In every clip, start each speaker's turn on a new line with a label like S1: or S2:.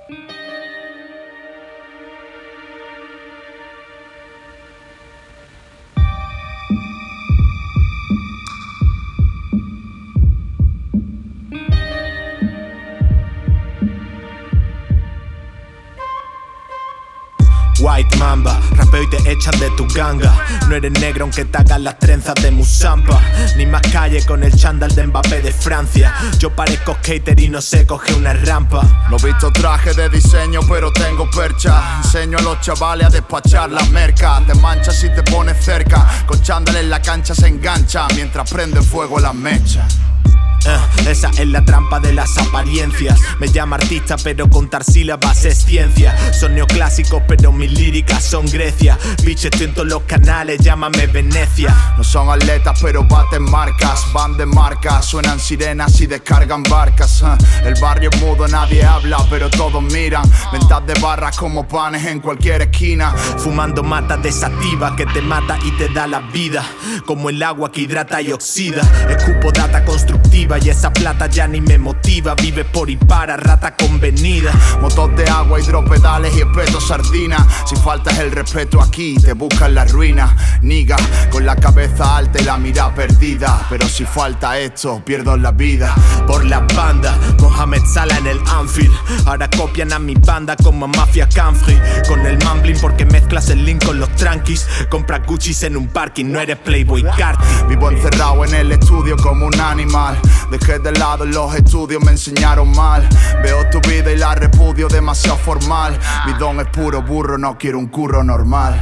S1: White Mamba, rapeo y te echan de tu ganga. No eres negro aunque te hagas las trenzas de Musampa, ni más calle con el chándal de Mbappé de Francia. Yo parezco skater y no sé coger una rampa.
S2: No he visto traje de diseño pero tengo percha. Enseño a los chavales a despachar la merca. Te manchas si te pones cerca. Con chándal en la cancha se engancha mientras prende fuego las mechas.
S1: Esa es la trampa de las apariencias. Me llamo artista pero contar sílabas es ciencia. Son neoclásicos pero mis líricas son Grecia. Bitch, estoy en todos los canales, llámame Venecia.
S2: No son atletas pero baten marcas. Van de marca, suenan sirenas y descargan barcas. El barrio es mudo, nadie habla pero todos miran. Ventas de barras como panes en cualquier esquina.
S1: Fumando mata desativa que te mata y te da la vida. Como el agua que hidrata y oxida. Escupo data constructiva y esa plata ya ni me motiva. Vive por y para, rata convenida.
S2: Motor de agua, hidropedales y espeto sardina. Si faltas el respeto aquí, te buscan la ruina. Niga, con la cabeza alta y la mira perdida. Pero si falta esto, pierdo la vida.
S1: Por la banda, Mohamed Salah en el Anfield. Ahora copian a mi banda como a Mafia Camfrey. Con el mumbling porque mezclas el link con los tranquis. Compras Gucci's en un parking, no eres Playboy Carti.
S2: Vivo encerrado en el estudio como un animal. Dejé de lado los estudios, me enseñaron mal. Veo tu vida y la repudio demasiado formal. Mi don es puro burro, no quiero un curro normal.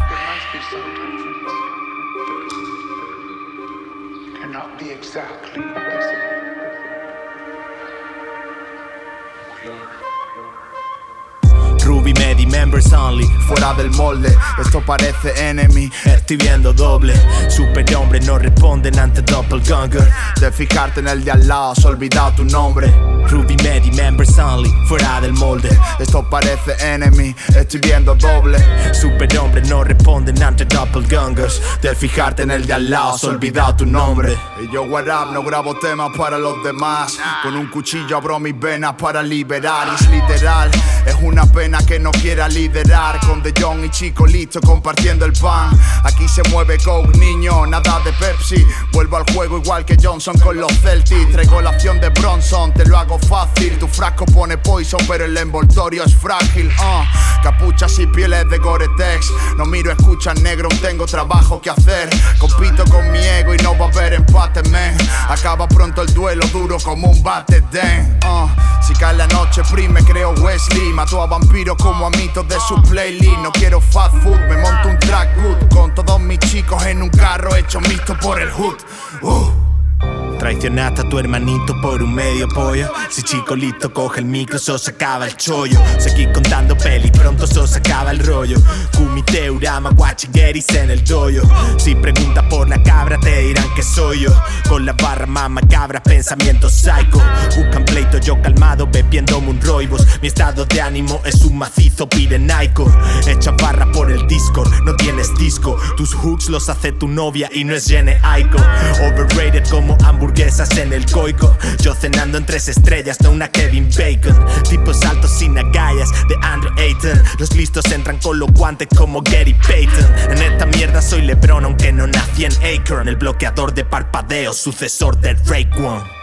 S1: Ruby, Medi, members only.
S2: Fuera del molde, esto parece enemy.
S1: Estoy viendo doble. Superhombres no responden ante doppelganger.
S2: De fijarte en el de al lado, has olvidado tu nombre.
S1: Ruby, Medi, members only. Fuera del molde.
S2: Esto parece enemy, estoy viendo doble.
S1: Superhombres no responden ante doppelgangers. De fijarte en el de al lado, has olvidado tu nombre.
S2: Y yo what up, no grabo temas para los demás. Con un cuchillo abro mis venas para liberar. Y es literal, es una pena que no quiera liderar. Con De Jong y Chico listo compartiendo el pan. Aquí se mueve Coke, niño, nada de Pepsi. Vuelvo al juego igual que Johnson con los Celtics. Traigo la acción de Bronson, te lo hago fácil. Tu frasco pone poison pero el envoltorio es frágil. Capuchas y pieles de Gore-Tex. No miro, escucha negro, tengo trabajo que hacer. Compito con mi ego y no va a haber empate, man. Acaba pronto el duelo duro como un bate den. Si cae la noche prime creo Wesley. Mató a vampiros como a mitos de su playlist. No quiero fast food, me monto un track good. Con todos mis chicos en un carro hecho mixto por el hood.
S1: Traicionaste a tu hermanito por un medio pollo. Si chico listo coge el micro, so se acaba el chollo. Seguí contando pelis, pronto so se acaba el rollo. Kumite, Urama, guachigueris en el doyo. Si preguntas por la cabra te dirán que soy yo. Con la barra más macabra, pensamiento psycho. Buscan pleito, yo calmado bebiéndome un roibos. Mi estado de ánimo es un macizo pirenaico. Echa barra por el Discord, no tienes disco. Tus hooks los hace tu novia y no es Jenny Aiko. Overrated como hamburguesas en el coico. Yo cenando en 3 estrellas, no una Kevin Bacon. Tipos altos sin agallas de Andrew Ayton. Los listos entran con los guantes como Gary Payton. En esta mierda soy LeBron aunque no nací en Akron. El bloqueador de parpadeo, sucesor de Rake One.